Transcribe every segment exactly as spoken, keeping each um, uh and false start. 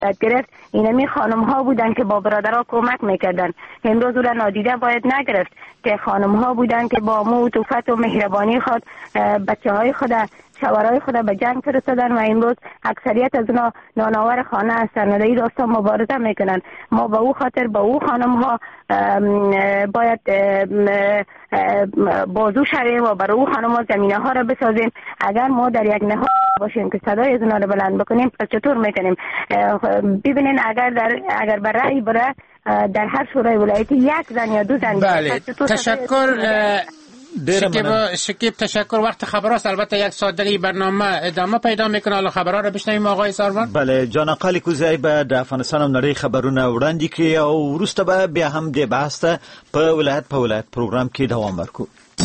گرفت، اینمی خانم ها بودن که با برادرها کمک میکردن. امروز او را نادیده باید نگرفت که خانم ها بودن که با مو و طفت و مهربانی خود بچه های خود شوهرای خود به جنگ فرستادن و امروز اکثریت از اونا نانآور خانه هستند و در این راستا مبارزه میکنن. ما به او خاطر به او خانم ها باید بازو شویم و برای او خانم ها زمینه ها را بسازیم. اگر ما در یک نهاد باشیم که صدای از اونا را بلند بکنیم پس چطور میکنیم؟ ببینین اگر در اگر بر رأی بره در هر شورای ولایتی یک زن یا دو زن. بله تشکر شکیب شکیب تشکر. وقت خبر است. البته یک ساعت برنامه ادامه پیدا میکنه. حالا خبرها رو بشنویم آقای ساروان. بله جان اقالی کوزی به د افغانستان هم نړۍ خبرونه وړاندې کړي او وروسته به بیا هم د بحث په ولایت په ولایت پروګرام کې دوام ورکړو.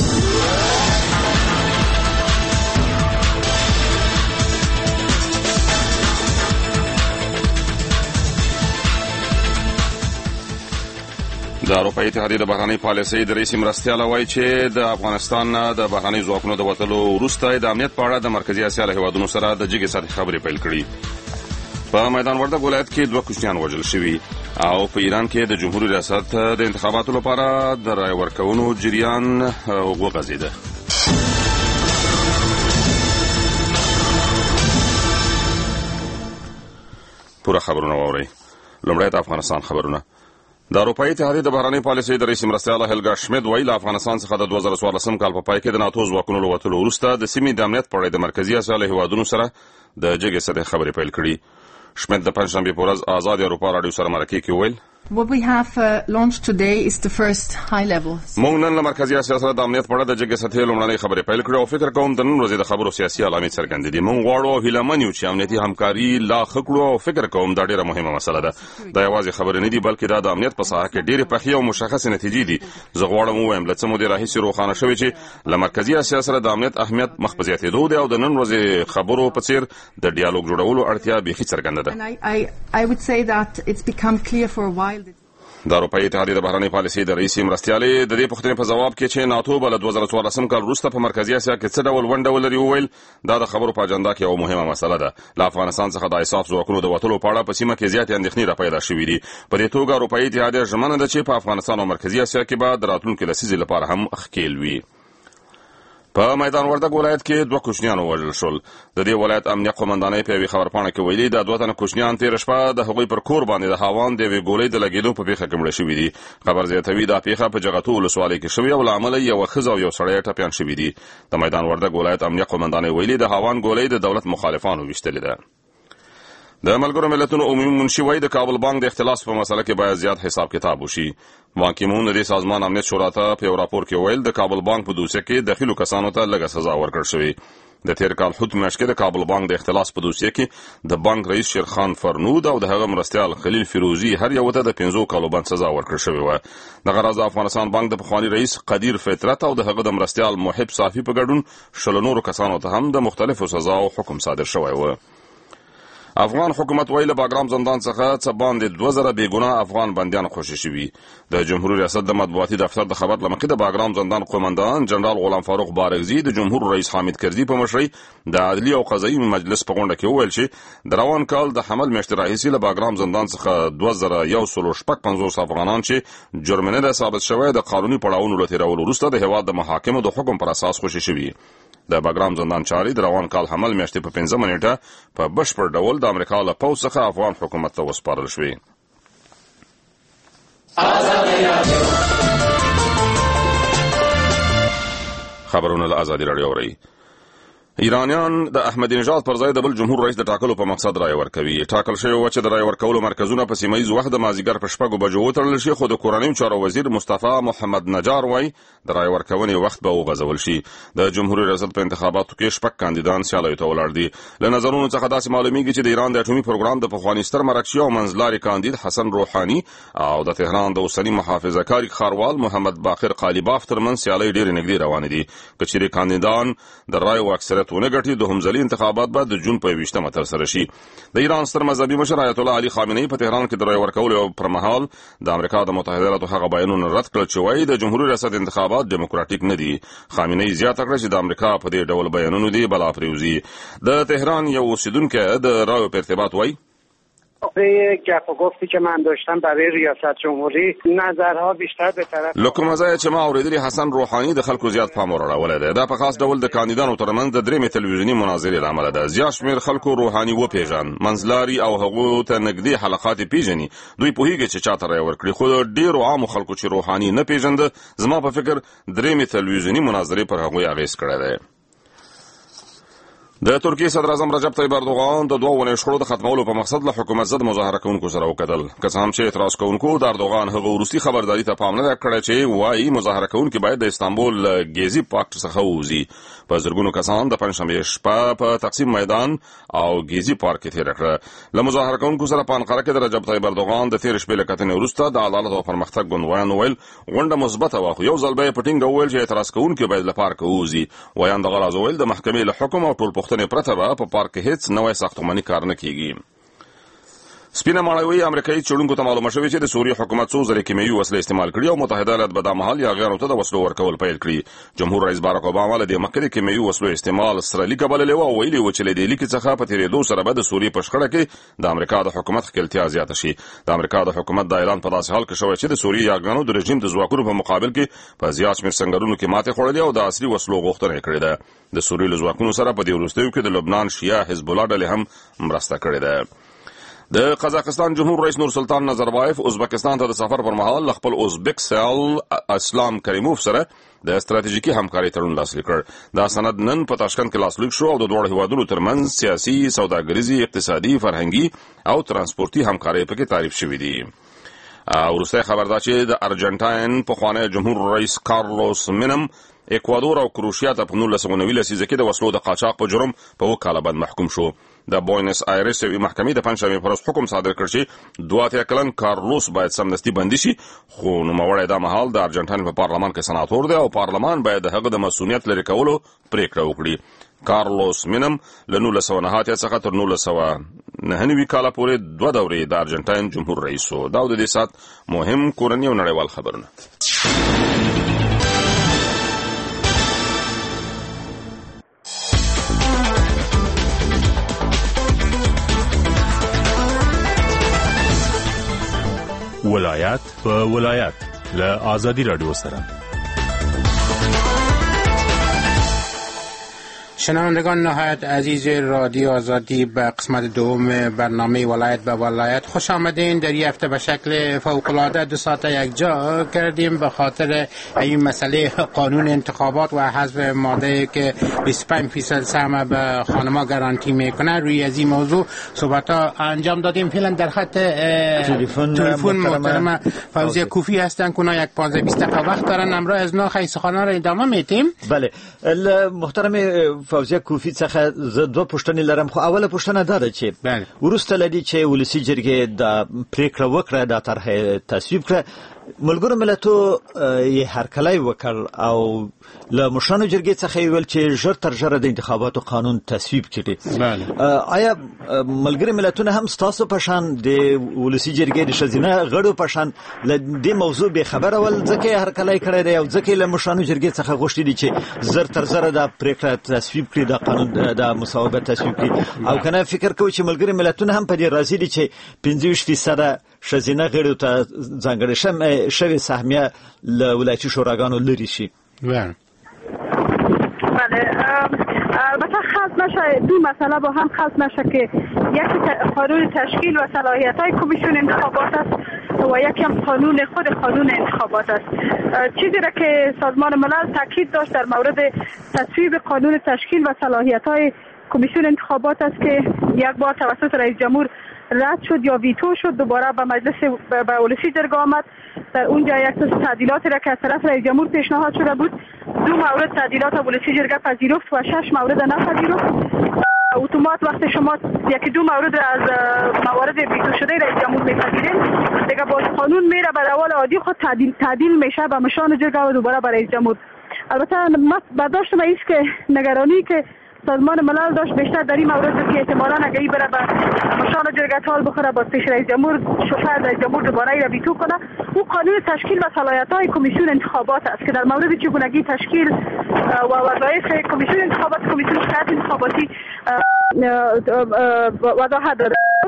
د اروپایي اتحادیې د بهرنۍ پالیسۍ د رئیس مرستیال وایي چې د افغانستان د بهرنۍ ځواکونو د وتلو وروسته د امنیت په اړه د مرکزي اسیا له هیوادونو سره د جګې سطحې خبرې پیل کړي. په میدان وردګ ولایت کې دوه کوچنیان وژل شوي او په ایران کې د جمهوریت ریاست د انتخاباتو لپاره د رای ورکونو جریان وغځېده. پوره خبرونه واورئ. لومړی د افغانستان خبرونه. د اروپایي اتحادیې د بهرنۍ پالیسۍ د رئیس مرستیال هیلګا شمیت وایي له افغانستان څخه د دوه زره څوارلسم کال په پای کې د ناتو ځواکونو له وتلو وروسته د سیمې د امنیت په اړه د مرکزي اسیا له هیوادونو سره د جګې سطحې خبرې پیل کړي. شمیت د پنجشنبې په ورځ آزاد اروپا راډیو سره مرکې کې وویل What we have uh, launched today is the first high level. موږ نن له مرکزي اسیا سره د امنیت په اړه د جګې سطحې لومړنۍ خبرې پیل کړې او فکر کوم د نن ورځې د خبرو سیاسي علامې څرګندې دي. موږ غواړو او هیله من یو چې امنیتي همکاري لا ښه کړو او فکر کوم دا ډېره مهمه مسله ده. دا یوازې خبرې نه دي بلکې دا د امنیت په ساحه کې ډېرې پخې او مشخصې نتیجې دي. زه غواړم ووایم له څه مودې راهیسې روښانه شوې چې له مرکزي اسیا سره د امنیت اهمیت مخ په زیاتېدو دی او د نن ورځې خبرو په څېر د ډیالوګ جوړولو اړتیا بیخي څرګنده ده. And I, I, I would say that it's become clear for a while that د اروپایي اتحادیې د بهرنۍ پالیسۍ د رئیس مرستیالې د دې پوښتنې په ځواب کې چې ناتو به له دوه زره څوارلسم کال وروسته په مرکزي اسیا کې څه ډول ونډه ولري وویل دا د خبرو په اجنډا کې یوه مهمه مسله ده. له افغانستان څخه د ایساف ځواکونو د وتلو په اړه په سیمه کې زیاتې اندېښنې راپیدا شوې دي. په دې توګه اروپایي اتحادیه ژمنه ده چې په افغانستان او مرکزي اسیا کې به د راتلونکي لسیزې لپاره هم ښکېل وي. په میدان وردګ ولایت کې دوه کوچنیان ووژل شول. د دې ولایت امنیه قومندانۍ په یوې خبرپاڼه کې ویلي دا دوه تنه کوچنیان تېره شپه د هغوی پر کور باندې د هاوان د یوې ګولۍ د لګېدو په پیښه کې مړه شوي دي. خبر زیاتوي دا پیښه په جغتو ولسوالۍ کې شوې او له امله یوه ښځه او یو سړی ټپیان شوي دي. د میدان وردګ ولایت امنیه قومندانۍ ویلي د هاوان ګولۍ د دولت مخالفانو ویشتلې ده. د ملګرو ملتونو عمومي منشي وایي د کابل بانک د اختلاس په مسله کې باید زیات حساب کتاب وشي. بان کی مون د دې سازمان امنیت شورا ته په یو راپور کې ویل د کابل بانک په دوسیه کې داخلو کسانو ته لږه سزا ورکړل شوې. د تیر کال حوت میاشت کې د کابل بانک د اختلاس په دوسیه کې د بانک رئیس شیرخان فرنود او د هغه مرستیال خلیل فیروزی هر یو ته د پنځو کالو بند سزا ورکړل شوې وه. دغه راز د افغانستان بانک د پخواني رئیس قدیر فطرت او د هغه د مرستیال محب صافي په ګډون شلو نورو کسانو ته هم د مختلفو سزاو حکم صادر شوی و. افغان حکومت ویل باګرام زندان څخه څه باندې دوه زره بېګناه افغان بندیان خوشي شوي. د جمهوریت ریاست د مطبوعاتي دفتر د خبر له مخې د باګرام زندان قومندان جنرال غلام فاروق بارګزي د جمهور رئیس حامد کرزي په مشرۍ د عدلي او قضایي مجلس په غونډه کې وویل چې د روان کال د حمل میاشتې راهیسې له باګرام زندان څخه دوه زره یو سلو شپږ پنځوس افغانان چې جرم نه ده ثابت شوی د قانوني پړاوونو له تېرولو وروسته د هېواد د محاکمو د حکم پر اساس خوشي شوي. د باګرام زندان چارې د روان کال حمل میاشتې په پنځمه نیټه په بشپړ ډول د امریکا له پوځ څخه افغان حکومت ته وسپارل شوې. خبرونه له ازادي راډیو اورئ. ایرانیان د احمدی نژاد پر ځای د بل جمهور رئیس د ټاکلو په مقصد رای ورکوي. ټاکل شوی و چې د رای ورکولو مرکزونه په سیمه ییز وخت د مازدیګر په شپږو بجو وتړل شي، خو د کورنیو چارو وزیر مصطفی محمد نجار وایي د رای ورکونې وخت به وغځول شي. د جمهوریت ریاست په انتخاباتو کې شپږ کاندیدان سیالیو ته ولاړ دي. له نظرونو څخه داسې معلومیږي چې د ایران د اټومي پروګرام د پخواني ستر مرکزي او منځلاري کاندید حسن روحاني او د تهران د اوسني محافظه‌کاري ښاروال محمد باقر قالیباف ترمنځ سیالۍ ډېرې نږدې روانې دي. که چیرې کاندیدان د رایو اکثریت ونه ګټي، دوهم ځلي انتخابات به د جون په یوویشتمه ترسره شي. د ایران ستر مذهبي مشر آیت الله علي خامنه‌ای په تهران کې د رای ورکولو پر مهال د امریکا د متحده ایالاتو هغه بیانونه رد کړل چې وایي د جمهوریت ریاست انتخابات دیموکراتیک نه دي. خامنه‌ای زیاته کړه چې د امریکا په دې ډول بیانونو دي بلا پریوزي. د تهران یو اوسیدونکی د رایو په ارتباط وایي برای گپ و گفتی که من داشتم برای ریاست جمهوری نظرها بیشتر به طرف لکه مزه چې ما اوریدلی حسن روحاني د خلکو زیات پام وراړولی دی. دا په خاص ډول د کاندیدانو ترمنځ د درېمې تلویزیوني مناظرې له امله ده. زیات شمېر خلکو روحاني وپېژن، منځلاري او هغو ته نږدې حلقات یې پېژني. دوی پوهېږي چې چا ته رایه ورکړي، خو د ډېرو عامو خلکو چې روحاني نه پېژنده، زما په فکر درېمې تلویزیوني مناظرې پر هغوی اغېز کړی دی. د ترکیې صدر اعظم رجب طیب اردوغان د دوه ونې شخړو د ختمولو په مقصد له حکومت ضد مظاهره کوونکو سره وکتل. که څه هم چې اعتراض کوونکو د اردوغان هغه وروستي خبرداري ته پام نه کړی چې وایي مظاهره کوونکي باید د استانبول ګیزي پارک څخه ووځي. په زرګونو کسان د پنجشنبې شپه په تقسیم میدان او ګیزي پارک کې تېره کړه. له مظاهره کوونکو سره په انقره کې د رجب طیب اردوغان د تېرې شپې له کتنې وروسته د عدالت او پرمختګ ګوندوایان وویل غونډه مثبته وه، خو یو ځل به یې په ټینګه وویل چې اعتراض کوونکي باید له پارکه ووځي. ویان دغه راز وویل د محکمې له حکم او ټولپوښتنې پرته به په پارک کې هیڅ نوی ساختماني کار نه کیږي. سپینه ماړوي امریکایي څېړونکو ته معلومه شوې چې د سوریې حکومت څو ځلې کیمیاوي وسلې استعمال کړي او متحده ایالات به دا مهال یاغیانو ته د وسلو ورکول پیل کړي. جمهور رئیس باراک اوباما له دې مخکې د کیمیاوي وسلو استعمال سره لیکه بللې وه او ویلي و چې له دې لیکې څخه په تېرېدو سره به د سوریې په شخړه کې د امریکا د حکومت ښکیلتیا زیاته شي. د امریکا د حکومت دا اعلان په داسې حال کې شوی چې د سوریې یاغیانو د رژیم د ځواکونو په مقابل کې په زیات شمېر سنګرونو کې ماتې خوړلې او د عصري وسلو غوښتنه یې کړې ده. د سوریې له ځواکونو سره په دې وروستیو کې د لبنان شیعه حزب الله ډلې هم مرسته کړې ده. د قزاقستان جمهور رئیس نور سلطان نظربایف ازبکستان ته د سفر پر مهال خپل ازبک سیال اسلام کریموف سره د ستراتیژیکي همکارۍ تړون لاسلیک کړ. دا سند نن په تاشکند کې لاسلیک شو او د دواړو هیوادونو ترمنځ سیاسي، سوداګریزي، اقتصادي، فرهنګي او ترانسپورتي همکارۍ پکې تعریف شوې دي. وروستی خبر دا چې د ارجنټاین پخوانی جمهور رئیس کارلوس مینم اکوادور او کروشیا ته په نولس سوه نوي لسیزه کې د وسلو د قاچاق په جرم په اوه کاله باندې محکوم شو. د بوینس آیرس یوې محکمې د پنجشنبې په ورځ حکم صادر کړ چې دوه اتیا کلن کارلوس باید سمدستي بندي شي، خو نوموړی دا مهال د ارجنټاین په پارلمان کې سناتور دی او پارلمان باید د هغه د مسؤلیت لرې کولو پریکړه وکړي. کارلوس مینم له نولس سوه نهه اتیا څخه تر نولس سوه نهه نوي کاله پورې دوه دورې د ارجنټاین جمهور رئیس و. دا د دې ساعت مهم کورني او نړیوال خبرونه. ولایت په ولایت له آزادی رادیو سره. شنوندگان نهایت عزیز رادیو آزادی به قسمت دوم برنامه ولایت به ولایت خوش آمدین. در یک هفته به شکل فوق‌العاده دو ساعت یک جا کردیم به خاطر این مسئله قانون انتخابات و حذف ماده که بیست و پنج فیصد سهم به خانم‌ها گارانتی میکنه. روی از این موضوع صحبت‌ها انجام دادیم. فعلا در خط تلفن محترم فوزیه کوفی هستن که یک پانزده بیست دقیقه وقت دارن. امروز از نو خیلی سخنان را ادامه میتیم. بله محترم فوزیه کوفی څخه زه دوه پوښتنې لرم، خو اوله پوښتنه دا ده چې وروسته لدی چې ولسی جرګې د پریکړه وکړه د طرح تصویب کړه، ملګرو ملتونو یې هرکلی وکړ او له مشرانو جرګې څخه ویل چې ژر تر ژره د انتخاباتو قانون تصویب کړي. آیا ملګري ملتونه هم ستاسو په شان د ولسی جرګې د ښځینه غړو په شان له دې موضوع به خبره ول ځکه هرکلی کړی دی او ځکه له مشرانو جرګې څخه غوښتي دي چې زر تر زره د پریکړه تصویب کړي، د قانون د مساوات تصویب کړي؟ او کنه فکر کوي چې ملګري ملتونه هم په دې راضي دي چې پنځه ویشت فیصد ښځینه غړو ته ځانګړې شوې سهمیه له ولایتي شوراګانو لرې شي؟ بله البته خلط نشه، دو مسئله با هم خلط نشه که یکی قانون تشکیل و صلاحیت های کمیسیون انتخابات است و یکی هم قانون خود قانون انتخابات است. چیزی را که سازمان ملل تاکید داشت در مورد تصویب قانون تشکیل و صلاحیت های کمیسیون انتخابات است که یک بار توسط رئیس جمهور رد شد یا ویتو شد، دوباره به مجلس به ولسی جرګه آمد. در اونجا یک تعدیلاتی را که از طرف رئیس جمهور پیشنهاد شده بود، دو مورد تعدیلات ولسی جرګه پذیرفت و شش مورد نپذیرفت. اتومات وقتی شما یکی دو مورد از موارد ویتو شده رئیس جمهور میپذیرید، دیگه باز قانون میره به روال عادی خود تعدیل تعدیل میشه به مشان جرګه و دوباره به رئیس جمهور. البته برداشت ما است که نگرانی که سازمان ملل داشت بیشتر در این مورد که احتمالاً اگه ای بره به مشان جرګه تال بخوره با پیش رئیس جمهور، شاید رئیس جمهور دوباره ای را ویتو کنه. او قانون تشکیل و صلاحیت‌های کمیسیون انتخابات است که در مورد چگونگی تشکیل و وظایف کمیسیون انتخابات، کمیسیون شرایط انتخاباتی وضاحت داده.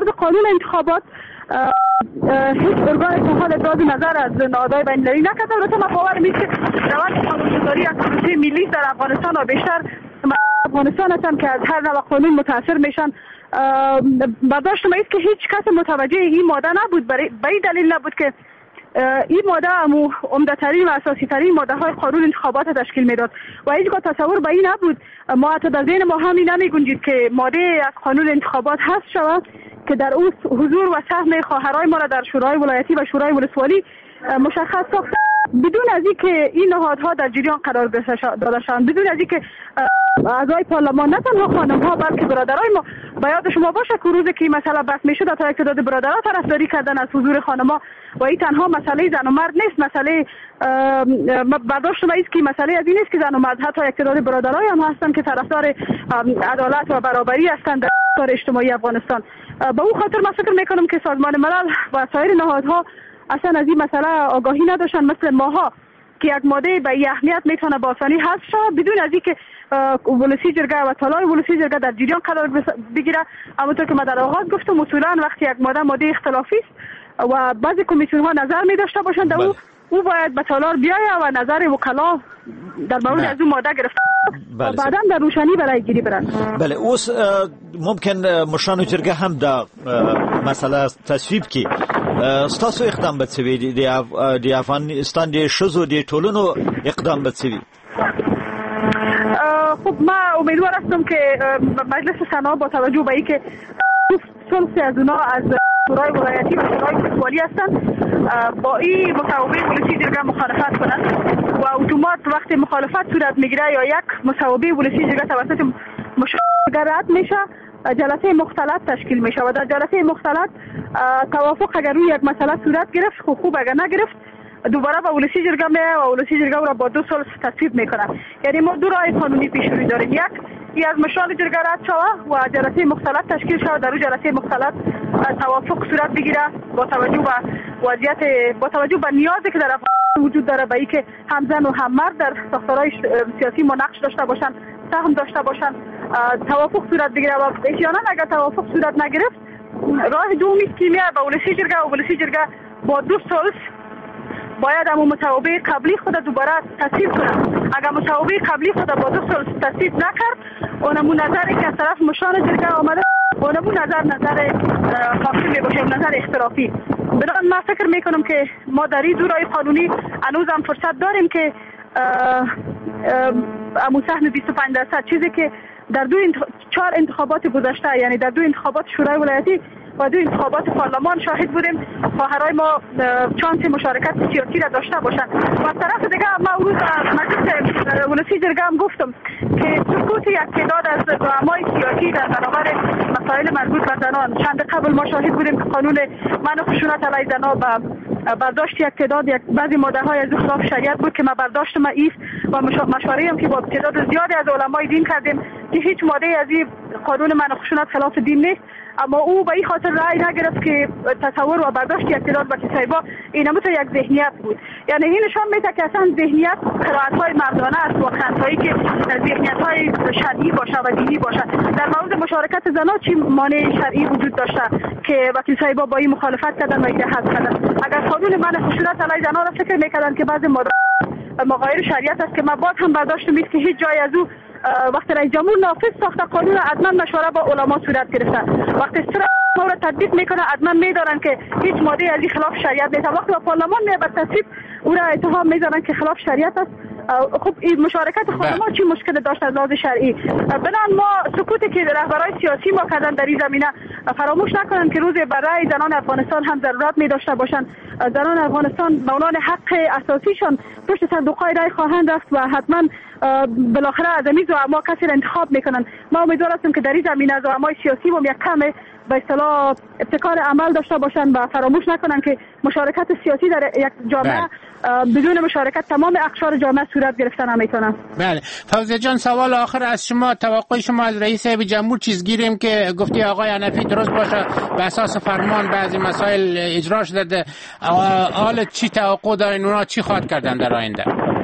قانون انتخابات هیچ ارگان اتحاد ابراز نظر از نهادهای بین‌المللی نکرده. البته من باورم اینه که روند قانون‌گذاری از پروسه ملی در افغانستان و بیشتر افغانستان هستن که از هر نوع قانون متاثر میشن. برداشت ما است که هیچ کس متوجه این ماده نبود، برای به این دلیل نبود که این ماده امو عمده‌ترین و اساسی ترین ماده های قانون انتخابات تشکیل میداد و هیچگاه تصور به این نبود، ما حتی در ذهن ما همین نمی گنجید که ماده از قانون انتخابات حذف شود که در او حضور و سهم خواهرای ما را در شورای ولایتی و شورای ولسوالی مشخص ساخت، بدون از اینکه این نهادها در جریان قرار داده شوند، بدون از اینکه اعضای پارلمان نه تنها خانم‌ها بلکه برادرای ما، به یاد شما باشه که روزی که مثلا بحث میشد تا یک تعداد برادرها طرفداری کردن از حضور خانم‌ها و این تنها مسئله زن و مرد نیست، مسئله برداشت ما است که مسئله از این است که زن و مرد حتی یک تعداد برادرای هم هستن که طرفدار عدالت و برابری هستند در ساختار اجتماعی افغانستان. به اون خاطر من فکر میکنم که سازمان ملل و سایر نهادها اصلا از این مسئله آگاهی نداشتن مثل ماها که یک ماده به اهمیت میتونه با آسانی حذف شود بدون از اینکه ولسی جرگه و طلای ولسی جرگه در جریان قرار بگیره. همونطور که من در آغاز گفتم اصولا وقتی یک ماده ماده اختلافی است و بعضی کمیسیون ها نظر می داشته باشند او او باید به تالار بیاید و نظر وکلا در مورد از اون ماده گرفته و بعدا در روشنی برای گیری برند. بله اوس ممکن مشران جرگه هم در مسئله تصویب کی ستاسو اقدام بتسوي دی افغانستان دی شزو دی ټولونو اقدام بتسوي. خب ما امیدوار هستم که مجلس سنا با توجه به اینکه ثلث از اونا از شورای ولایتی و شورای ولسوالی هستند با این مصوبه ولسی جرگه مخالفت کنند و اتومات وقتی مخالفت صورت میگیره یا یک مصوبه ولسی جرگه توسط مشارکت رد میشه جلسه مختلط تشکیل میشه و در جلسه مختلط توافق اگر روی یک مسئله صورت گرفت خوب خوب اگر نگرفت دوباره به ولسی جرگه میاد و ولسی جرگه او را با دو سال تصویب میکنه. یعنی ما دو راه قانونی پیش روی داریم، یک ای از مشران جرگه رد شود و جلسه مختلط تشکیل شود، در اون جلسه مختلط توافق صورت بگیره با توجه به وضعیت با توجه به نیازی که در افغانستان وجود داره به اینکه هم زن و هم مرد در ساختارهای سیاسی ما نقش داشته باشن، سهم داشته باشن، توافق صورت بگیره و احیانا اگر توافق صورت نگرفت راه دومی است که میاد به ولسی جرگه و ولسی جرگه با دو سال باید همون مصوبه قبلی خود دوباره تصویب کنه. اگر مصوبه قبلی خود با دو سال تصویب نکرد اونمون نظری که از طرف مشران جرگه آمده اونمون نظر نظر حاکم می باشه، نظر اختلافی. بنابراین من فکر میکنم که ما در این دورای قانونی هنوز هم فرصت داریم که امو سهم بیست و پنج درصد چیزی که در دو انتخ... چهار انتخابات گذشته یعنی در دو انتخابات شورای ولایتی و دو انتخابات پارلمان شاهد بودیم خواهرای ما چانس مشارکت سیاسی را داشته باشند و از طرف دیگه ما اون روز مجلس ولسی جرگه هم گفتم که سکوت یک تعداد از زعمای سیاسی در برابر مسائل مربوط به زنان چند قبل ما شاهد بودیم که قانون منع خشونت علیه زنان و برداشت یک تعداد یک بعضی ماده های از خلاف شریعت بود که ما برداشت ما ایست و مشاوره هم که با تعداد زیادی از علمای دین کردیم که هیچ ماده از این قانون منع خشونت خلاف دین نیست، اما او به این خاطر رأی نگرفت که تصور و برداشت یک تعداد با کسایبا این هم یک ذهنیت بود. یعنی این نشان میده که اصلا ذهنیت قرائت‌های مردانه است و خندهایی که ذهنیت‌های شرعی باشه و دینی باشه. در مورد مشارکت زنان چی مانع شرعی وجود داشته که وکیل صاحبا با این مخالفت کردن و این حذف کردن؟ اگر قانون منع خشونت علیه زنان را فکر میکردن که بعضی مغایر شریعت است که ما باز هم برداشت می‌کنیم که هیچ جای از او وقتی رئیس جمهور نافذ ساخته قانون حتما مشوره با علما صورت گرفته، وقتی سر را تطبیق میکنه حتما میدارن که هیچ ماده از این خلاف شریعت نیست، وقتی با پارلمان میاد به تصویب او را اتهام میزنن که خلاف شریعت است. خب این مشارکت خانم‌ها چی مشکل داشت از لحاظ شرعی؟ بنان ما سکوتی که رهبرای سیاسی ما کردن در این زمینه فراموش نکنن که روز برای زنان افغانستان هم ضرورت می داشته باشند. زنان افغانستان به عنوان حق اساسیشان پشت صندوق‌های رای خواهند رفت و حتما بالاخره از این زعما کسی را انتخاب میکنن. ما امیدوار هستیم که در این زمینه زعمای سیاسی هم یک کم به اصطلاح ابتکار عمل داشته باشند و فراموش نکنن که مشارکت سیاسی در یک جامعه بدون مشارکت تمام اقشار جامعه صورت گرفتن نمیتونه. بله فوزیه جان، سوال آخر از شما، توقع شما از رئیس جمهور چیز گیریم که گفتی آقای حنفی درست باشه به اساس فرمان بعضی مسائل اجرا شده، حال چی توقع دارین، اونا چی خواهد کردن در آینده؟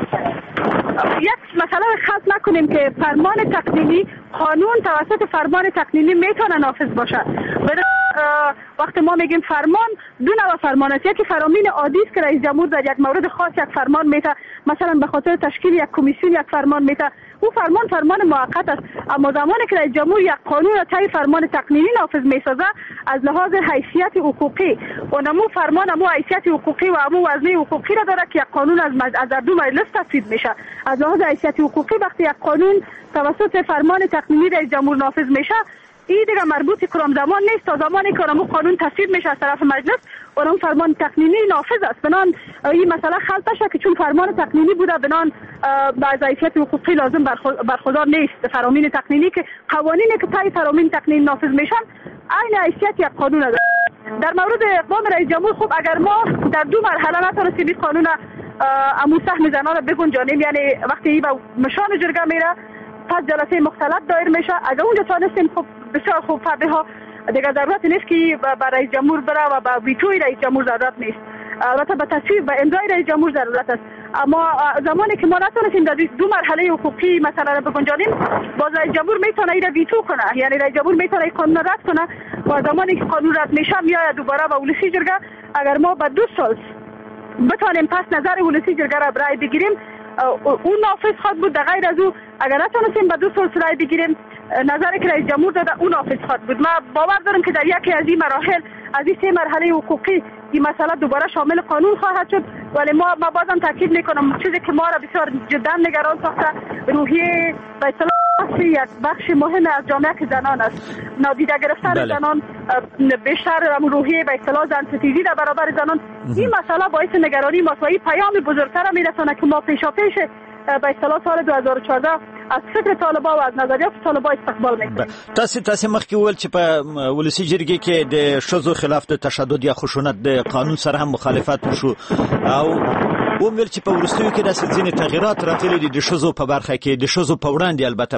یک مسئله خاص نکنیم که فرمان تقنینی قانون توسط فرمان تقنینی میتونه نافذ باشه. وقتی ما میگیم فرمان، دو نوع فرمان است. یکی فرامین عادی است که رئیس جمهور در یک مورد خاص یک فرمان میته، مثلا به خاطر تشکیل یک کمیسیون یک فرمان میته. او فرمان فرمان موقت است. اما زمانی که رئیس جمهور یک قانون طی فرمان تقنینی نافذ میسازه، از لحاظ حیثیت حقوقی اونمو فرمان امو حیثیت حقوقی و امو وزنه حقوقی را داره که یک قانون از از در دو مجلس تصویب میشه. از لحاظ حیثیت حقوقی وقتی یک قانون توسط فرمان تقنینی رئیس جمهور نافذ میشه، این دیگه مربوط کرام زمان نیست. تا زمانی که اونمو قانون تصویب میشه از طرف مجلس، اونم فرمان تقنینی نافذ است. بنان این مسئله خلط نشه که چون فرمان تقنینی بوده بنان از حیثیت حقوقی لازم برخوردار نیست. فرامین تقنینی که قوانینی که طی فرامین تقنینی نافذ میشن عین حیثیت یک قانون داره. در مورد اقدام رئیس جمهور، خب اگر ما در دو مرحله نتونستیم این قانون امو سهم زنان را بگنجانیم، یعنی وقتی این به مشان جرگه میره پس جلسه مختلط دایر میشه، اگر اونجا تانستیم خب بسیار خوب. فبها دیگه ضرورت نیست که با رئیس جمهور بره و با ویتوی رئیس جمهور ضرورت نیست. البته به تصویب و امضای رئیس جمهور ضرورت است. اما زمانی که ما نتونستیم در دو مرحله حقوقی مثلا را بگنجانیم، باز رئیس جمهور میتونه این را ویتو کنه، یعنی رئیس جمهور میتونه این قانون رد کنه و زمانی که قانون رد میشه میاد دوباره به ولسی جرگه. اگر ما به دو سال بتونیم پس نظر ولسی جرگه را برای بگیریم، اون نافذ خواهد بود. در غیر از او اگر نتونستیم به دو سال رای بگیریم، نظری که رئیس جمهور داده اون نافذ خواهد بود. ما باور دارم که در یکی از این مراحل، از این سه مرحله حقوقی، این مسئله دوباره شامل قانون خواهد شد. ولی ما ما بازم تاکید میکنم چیزی که ما را بسیار جدا نگران ساخته، روحیه به اصطلاح یک بخش مهم از جامعه که زنان است. نادیده گرفتن بله. زنان بیشتر روحیه به اصطلاح زن ستیزی در برابر زنان، این مسئله باعث نگرانی ما و این پیام بزرگتر میرسونه که ما پیشاپیش به اصطلاح سال دو هزار و چهارده از فکر طالبان و از نظریات طالبان استقبال میکنیم. تاسو تاسو مخکې وویل چې په ولسی جرګې کې د ښځو خلاف د تشدد یا خشونت د قانون سره هم مخالفت وشو، او وویل چې په وروستیو کې داسې ځینې تغییرات راغلي دي د ښځو په برخه کې، د ښځو په وړاندې. البته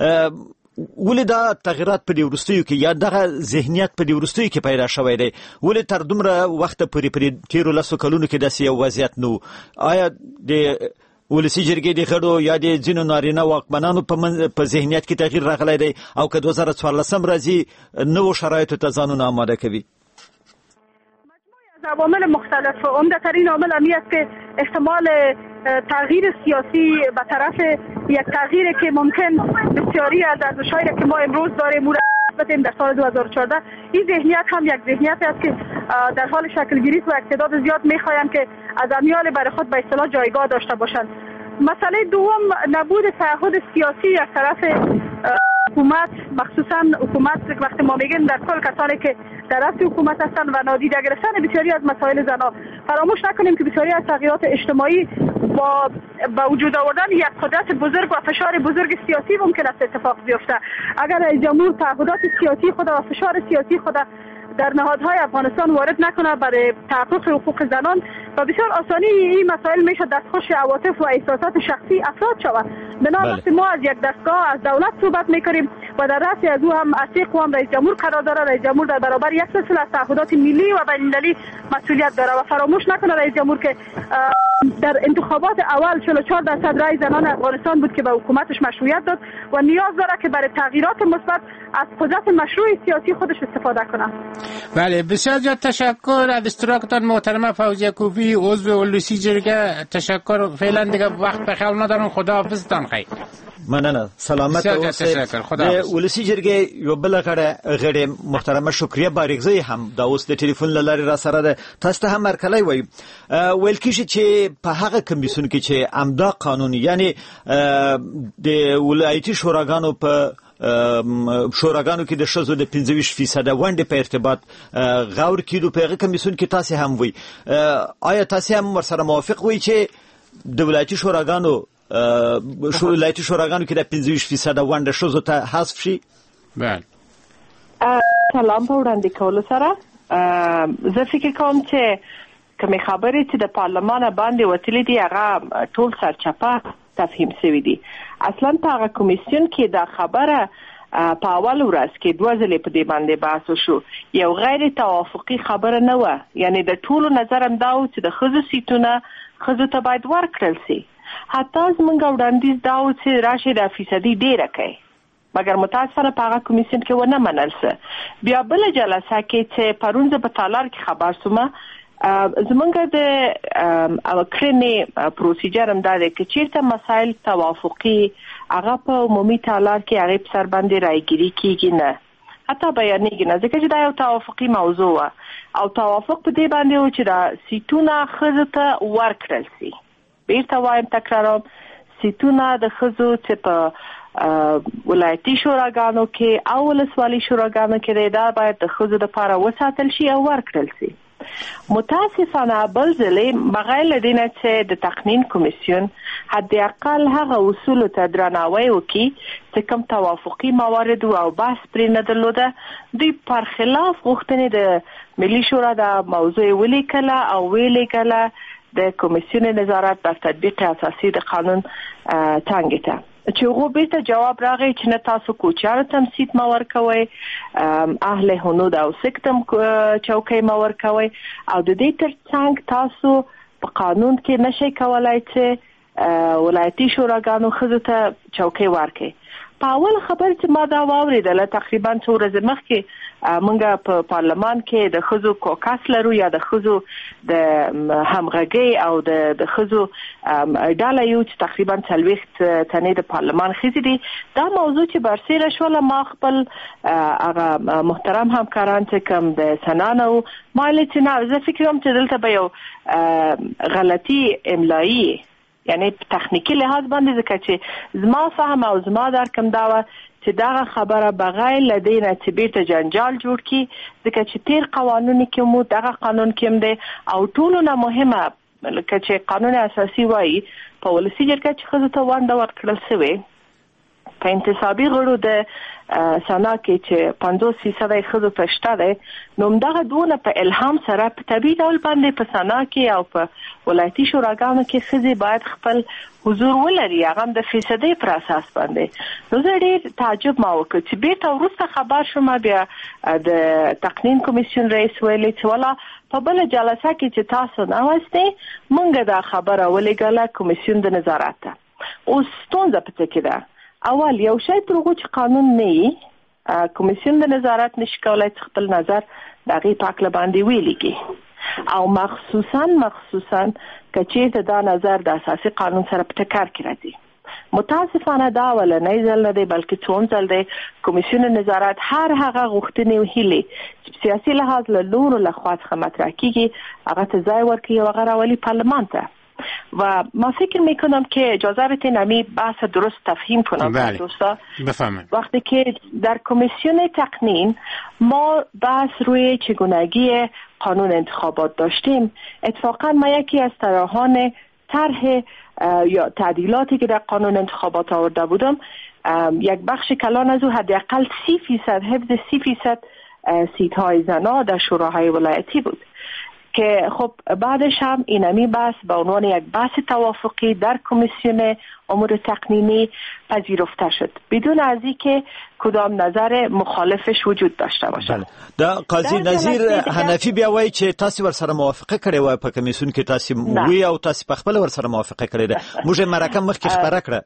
ولې دا تغییرات په دې وروستیو کې یا دغه ذهنیت په دې وروستیو کې پیدا شوی دی؟ ولې تر دومره وخته پورې په تیرو لسو کلونو کې داسې یو وضعیت نه و؟ آیا د ولسی جرګې د غړو یا د ځینو نارینه واکمنانو په ذهنیت کې تغییر راغلی دی او که دوه زره څوارلسم راځي نوو شرایطو ته ځانونه آماده کوي؟ مجموعه از عوامل مختلف. عمده‌ترین عامل همی است که احتمال تغییر سیاسی به طرف یک تغییری که ممکن بسیاری از ارزش‌هایی که ما امروز داریم او را بدیم در سال دو هزار و چهارده، این ذهنیت هم یک ذهنیت است که در حال شکلگیری و اقتدار زیاد می‌خواهند که از امیال برای خود به اصطلاح جایگاه داشته باشند. مسئله دوم، نبود تعهد سیاسی از طرف حکومت، مخصوصا حکومت وقتی ما میگیم در کل کسانی که در رأس حکومت هستند و نادیده گرفتن بسیاری از مسائل زنان. فراموش نکنیم که بسیاری از تغییرات اجتماعی با با وجود آوردن یک قدرت بزرگ و فشار بزرگ سیاسی ممکن است اتفاق بیفته. اگر رئیس جمهور تعهدات سیاسی خود و فشار سیاسی خود در نهادهای افغانستان وارد نکنه برای تحقق حقوق زنان، و بسیار آسانی این مسائل میشه دستخوش عواطف و احساسات شخصی افراد شود. بنابراین وقتی ما از یک دستگاه از دولت صحبت میکنیم و در رأس از او هم عتیق و هم رئیس جمهور قرار داره، رئیس جمهور در برابر یک سلسله از تعهدات ملی و بین‌المللی مسئولیت داره و فراموش نکنه رئیس جمهور که در انتخابات اول چهل و چهار درصد رأی زنان افغانستان بود که به حکومتش مشروعیت داد و نیاز داره که برای تغییرات مثبت از قدرت مشروع سیاسی خودش استفاده کنه. بله، بسیار زیاد تشکر از اشتراکتان محترمه فوزیه کوفی، عضو ولسی جرګه. تشکر. فعلا دیگه وقت به خیال ندارم. خداحافظتان خیر. مننه. سلامت اوسئ. د ولسی جرګې یو بل غړي غړي محترمه شکریه باریکزی هم د اوس د ټلیفون لارې را سره ده. تاسو ته هم مرکلای وای ویل کیږي چې په هغه کمیسیون کې چې امدا قانون یعنی د ولایتي شوراګانو په شوراګانو کې د ښځو د پنځه ویشت فیصد ونډې په ارتباط غور کیدو په هغه کمیسیون کې تاسو هم وای. آیا تاسو هم ورسره موافق وای چې د ولایتي شوراګانو ولایتي شوراګانو کې د پنځه ویشت فیصد ونډه ښځو ته حذف شي؟ بله. سلام په وړاندې کولو سره زه فکر کوم چې کومې خبرې چې د پارلمان باندې وتلې دي هغه ټول سرچپه تفهیم شوی دي. اصلا په هغه کمیسیون کې دا خبره په اول ورځ کې دوه ځلې په دې باندې بحث وشو. یو غیر توافقي خبره نه و، یعنی د ټولو نظر هم دا و چې د ښځو سیټونه ښځو ته باید ورکړل شي. حتی زمونږ وړاندیز دا و چې راشي د فیصدي ډېره کوي مګر متاسفانه په هغه کمیسیون کې ونه منل سه. بیا بل جلسه کې چې پرون زه په تالار کې خبر سوم زمونږ د کړنې پروسیجر هم دا دی چې چیرته مسایل توافقي هغه په عمومي تالار کې هغه په سر باندې رايګيري کیږي نه حتی بیانېږي نه ځکه چې دا یو توافقي موضوع و او توافق په دې باندې و چې دا سیټونه ښځو ته ورکړل شي. بیرته وایم تکراروم سیټونه د ښځو چې په ولایتي شوراګانو کې او ولسوالي شوراګانو کې دا باید د ښځو لپاره وساتل شي او ورکړل شي. متاسفانه بل ځلې بغیر له دې نه چې د تقنین کمیسیون حد اقل هغه اصول ته درناوی وکړي چې کوم توافقي موارد او بحث پرې نه درلوده دوی پر خلاف غوښتنې د ملي شورا د موضوع ولیکله او ویلېږله د کمیسیون نظارت بر تطبیق اساسي د قانون څنګه ته چې هغه بیرته جواب راغی چې نه تاسو کوچیانو ته سیټ ما ورکوي اهل هنود او سکتم چوکۍ ما ورکوي او د دې ترڅنګ تاسو په قانون کې نشئ کولای چې ولایتي شوراګانو ښځو ته چوکۍ ورکړي. په اول خبر چې ما دا واوریدله تقریبا څو ورځې مخکې مونږ په پارلمان کې د ښځو کوکاس لرو یا د ښځو د همغږۍ او د د ښځو ډله یو چې تقریبا څلوېښت تنې د پارلمان ښځې دي. دا موضوع چې برسېره شوله ما خپل هغه محترم همکاران چې کوم د سنان او ما ویل چې نه زه فکر کوم چې دلته به یو غلطي املایي یعنی په تخنیکی لحاظ باندې ځکه چې زما فهم او زما درکم دا و چې دا خبره بغیر لدینه چې بیرته جنجال جوړ کی ځکه چې تیر قوانونو کې مو دغه قانون کې هم دی او ټولو نه مهمه لکه چې قانون اساسي وایي په ولسی جرګه چې خزو ته ونده ورکړل شوی په انتصابي غړو د سنا کې چې پنځوس فیصد خزو ته شته دی نو دغه دونه په الهام سره په طبيعي ډول باندې په سنا کې او په ولایتي شوراګانو کې خزي باید خپل حضور ولري هغه د فیصدي پر اساس باندې. نو زه ډېر تعجب ما وکړ چې بیرته وروسته خبر شوم بیا د تقنین کمیسیون رئیس ویلي چې والا په بل جلسه کې چې تاسو نه واسطه مونږ دا خبره ولګله کمیسیون د نظارت ته. اوس ستونزه پته کې ده اول یو شی ترغو چې قانون نه وي کمیسیون د نظارت نشي کولای خپل نظر دغه پاکله باندې ویليږي او مخصوصا مخصوصا کچې دا نظر د اساسي قانون سره په ټکر کې راځي. متاسفانه دا ولنۍ ځل نه دی بلکې څون ځل دی کمیسیون نظارت هر هغه غوښتنې او هیلې چې سیاسي لحاظ له لورو لخوا څخه مطرح کیږي هغه ته ځای ورکړي او هغه راولي پارلمان ته و ما فکر میکنم که اجازه بدین امی بحث درست تفهیم کنم دوستا بفهمید. وقتی که در کمیسیون تقنین ما بحث روی چگونگی قانون انتخابات داشتیم اتفاقا ما یکی از طراحان طرح یا تعدیلاتی که در قانون انتخابات آورده بودم یک بخش کلان از او حداقل سی فیصد حفظ سی فیصد سیت های زنا در شوراهای ولایتی بود که خب بعدش هم اینمی بحث به عنوان یک بحث توافقی در کمیسیون امور تقنینی پذیرفته شد بدون از اینکه کدام نظر مخالفش وجود داشته باشه. بله. دا قاضی نظیر حنفی بیا وایي چې تاسو ور سره موافقه کړې وای په کمیسیون کې تاسو وی او تاسو په خپل ور سره موافقه کړې ده موږ مرکه مخکې خبره کړه.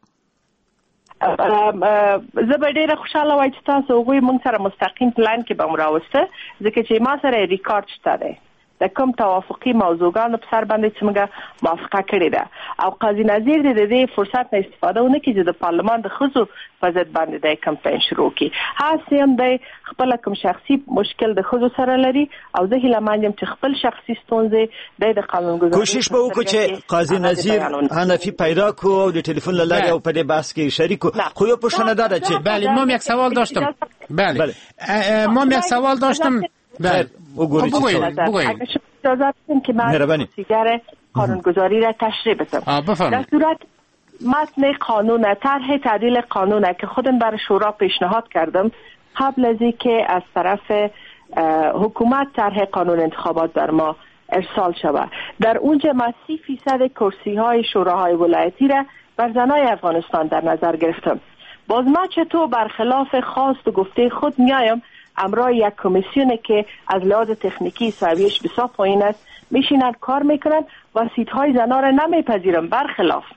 زه به ډیره خوشاله وای چې تاسو وګورئ موږ سره مستقیم پلان کې به مراوسته ځکه چې ما سره ریکارډ شته ده د کوم توافقي موضوعګانو په سر باندې چې موږ موافقه کړې ده او قاضي نظیر د دې فرصت نه استفاده ونه کړي چې د پارلمان د ښځو په ضد باندې د کمپاین شروع کړي. هڅه هم د خپل کوم شخصي مشکل د ښځو سره لري او زه هیله مند یم چې خپل شخصي ستونزې د قانونګذارۍ کوشش به وکړو چې قاضي نظیر حنفی پیدا کو او د ټلیفون له لارې او په دې بحث کې شریک خو یو پوښتنه ده چې بله ما یک سوال داشتم بله ما یک سوال داشتم بله بگویید بگویید اجازه بدین که من پروسیجر قانونگذاری را تشریح بدم. در صورت متن قانون طرح تعدیل قانونه که خودم برای شورا پیشنهاد کردم قبل از اینکه از طرف حکومت طرح قانون انتخابات در ما ارسال شود در اونجا ما سی فیصد کرسی های شوراهای ولایتی را بر زنای افغانستان در نظر گرفتم. باز ما چطور برخلاف خواست و گفته خود میایم امرای یک کمیسیونه که از لحاظ تکنیکی سویش بسیار پایین است میشینند کار میکنند و سیت های زنا را نمیپذیرم برخلاف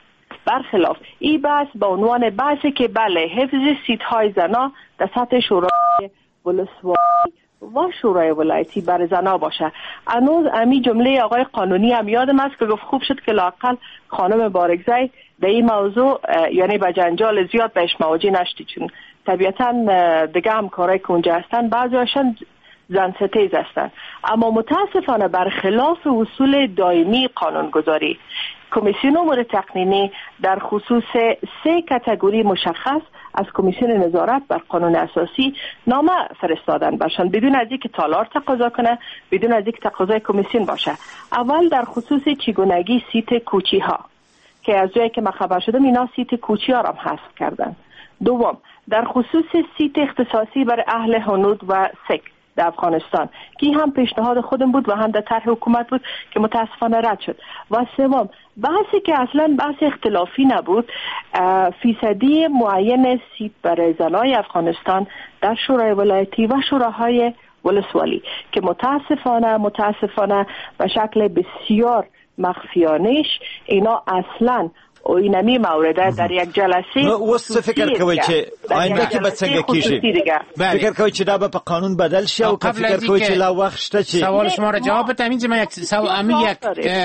برخلاف این بحث به عنوان بحثی که بله حفظ سیت های زنا در سطح شورای ولسوالی و شورای ولایتی بر زنا باشه. هنوز امی جمله آقای قانونی هم یادم است که گفت خوب شد که لااقل خانم بارگزای در این موضوع یعنی به جنجال زیاد بهش مواجه نشدی، چون طبیعتا دیگه هم کارهای که اونجا هستن بعضی هاشون زن ستیز هستن. اما متاسفانه برخلاف اصول دائمی قانونگذاری، کمیسیون امور تقنینی در خصوص سه کاتگوری مشخص از کمیسیون نظارت بر قانون اساسی نامه فرستادن باشن بدون از اینکه تالار تقاضا کنه، بدون از اینکه تقاضای کمیسیون باشه. اول در خصوص چگونگی سیت کوچی ها که از جایی که من خبر شدم اینا سیت کوچی ها را هم حذف کردن. دوم در خصوص سیت اختصاصی برای اهل هنود و سک در افغانستان که هم پیشنهاد خودم بود و هم در طرح حکومت بود که متاسفانه رد شد. و سوم بحثی که اصلا بحث اختلافی نبود، فیصدی معین سیت برای زنای افغانستان در شورای ولایتی و شوراهای ولسوالی که متاسفانه متاسفانه به شکل بسیار مخفیانش اینا اصلا و اینمی مورده در یک جلسه وست فکر کوي چې آینده کې به څنګه کیږي، فکر کوي چې دا به په قانون بدل شي او که فکر کوي چې لا وخت شته چې سوال شما را جواب بدم. اینجا من یک سوال یک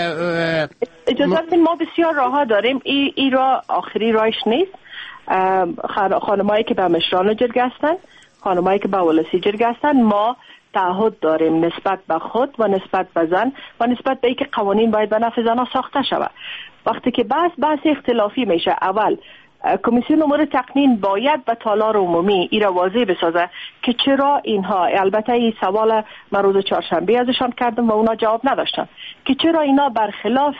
اجازه بدین ما بسیار راه داریم، ای, ای را آخری راهش نیست. خانمایی که به مشران جرگه هستن، خانمایی که به ولسی جرگه هستن، ما تعهد داریم نسبت به خود و نسبت به زن و نسبت به اینکه قوانین باید به نفع زنها ساخته شود. وقتی که بحث بحث اختلافی میشه، اول کمیسیون امور تقنین باید به تالار عمومی ای را واضح بسازه که چرا اینها، البته این سوال من روز چهارشنبه ازشان کردم و اونا جواب نداشتن، که چرا اینا برخلاف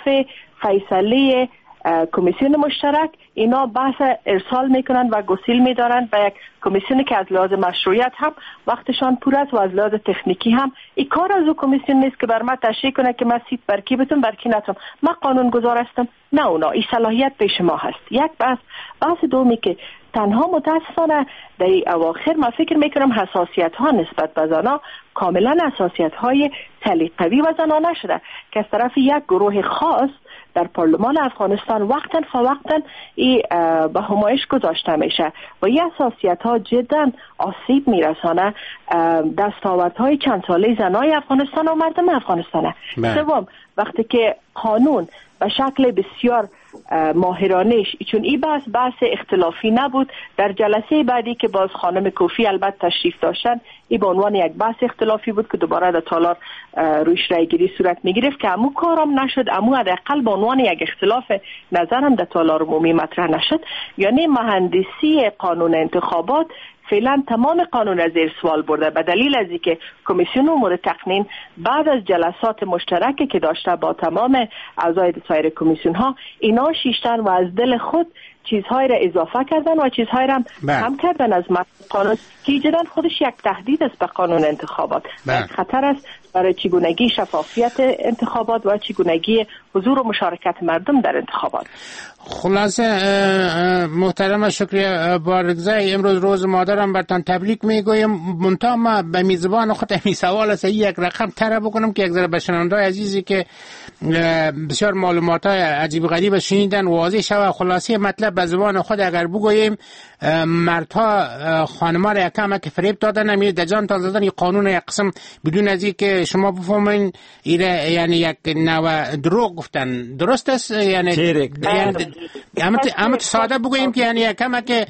فیصله کمیسیون مشترک اینا بحث ارسال میکنن و گسیل میدارن به یک کمیسیونی که از لحاظ مشروعیت هم وقتشان پور است و از لحاظ تکنیکی هم این کار از او کمیسیون نیست که بر من تشریح کنه که من سیت برکی بتون برکی نتون، من قانون گذار هستم. نه، اونا این صلاحیت پیش ما هست. یک بحث بحث دومی که تنها متاسفانه در اواخر من فکر میکنم حساسیت ها نسبت به زنا کاملا حساسیت های سلیقه‌ای و زنانه شده که از طرف یک گروه خاص در پارلمان افغانستان وقتا فوقتا ای به همایش گذاشته میشه و این حساسیت ها جدا آسیب میرسانه دستاوردهای چند ساله زنای افغانستان و مردم افغانستانه. سوم وقتی که قانون به شکل بسیار ماهرانش، چون این بحث بحث اختلافی نبود، در جلسه بعدی که باز خانم کوفی البته تشریف داشتن این به عنوان یک بحث اختلافی بود که دوباره در تالار رویش رای گیری صورت میگرفت که امو کارم نشد، امو حداقل به عنوان یک اختلاف نظرم در تالار عمومی مطرح نشد. یعنی مهندسی قانون انتخابات فعلا تمام قانون از زیر سوال برده به دلیل از اینکه کمیسیون امور تقنین بعد از جلسات مشترکی که داشته با تمام اعضای سایر کمیسیون ها اینا شیشتن و از دل خود چیزهای را اضافه کردن و چیزهای را کم کردن از متن قانون که جدا خودش یک تهدید است به قانون انتخابات، یک خطر است برای چگونگی شفافیت انتخابات و چگونگی حضور و مشارکت مردم در انتخابات. خلاصه محترم شکریه بارگزای، امروز روز مادرم برتان تبریک میگویم. منتها ما به میزبان خود همین سوال است یک رقم طرح بکنم که یک ذره به شنونده‌های عزیزی که بسیار معلومات‌های عجیب غریب شنیدن واضح شود. خلاصه مطلب به زبان خود اگر بگوییم مردها خانم‌ها را یکم که فریب دادن، امیر دجان تا زدن قانون یک قسم بدون از اینکه شما بفهمین ایره یعنی یک نوع دروغ گفتن. درست است؟ یعنی یعنی اما ساده بگوییم که یعنی یکم که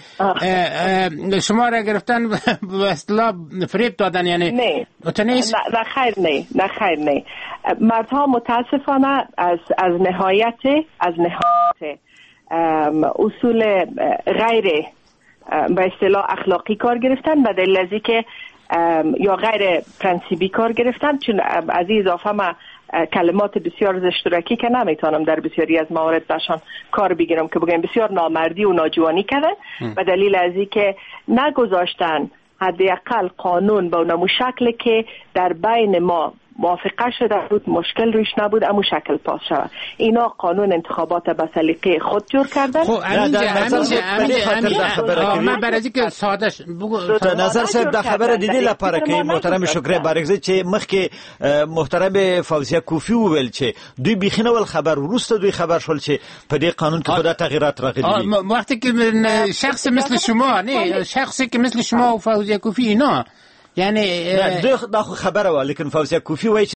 شما را گرفتن به اصطلاح فریب دادن، یعنی نه نه خیر نه نه خیر نه مردها متاسفانه از از نهایت از نهایت اصول غیر به اصطلاح اخلاقی کار گرفتن به دلیل از اینکه یا غیر پرنسیبی کار گرفتن. چون از این اضافه ما کلمات بسیار زشترکی که نمیتونم در بسیاری از موارد برشان کار بگیرم که بگم بسیار نامردی و ناجوانی کردن به دلیل از اینکه نگذاشتن حداقل قانون به اون شکل که در بین ما موافقه شده بود، مشکل روش نبود، امو شکل پاس شود. اینا قانون انتخابات به سلیقه خود جور کردن. خب همینجا همینجا من برای که سادهش بگو نظر صاحب د خبره دیدی لپاره کې محترم شکر بارګزی چې مخکې محترم فوزیه کوفی وویل چې دوی بخینه ول خبر وروسته دوی خبر شول چې په دې قانون کې خود تغییرات راغلي. وقتی که شخص مثل شما نه شخصی که مثل شما و فوزیه کوفی اینا یعنی دا خو خبره و لیکن فوزیه کوفی وایي چې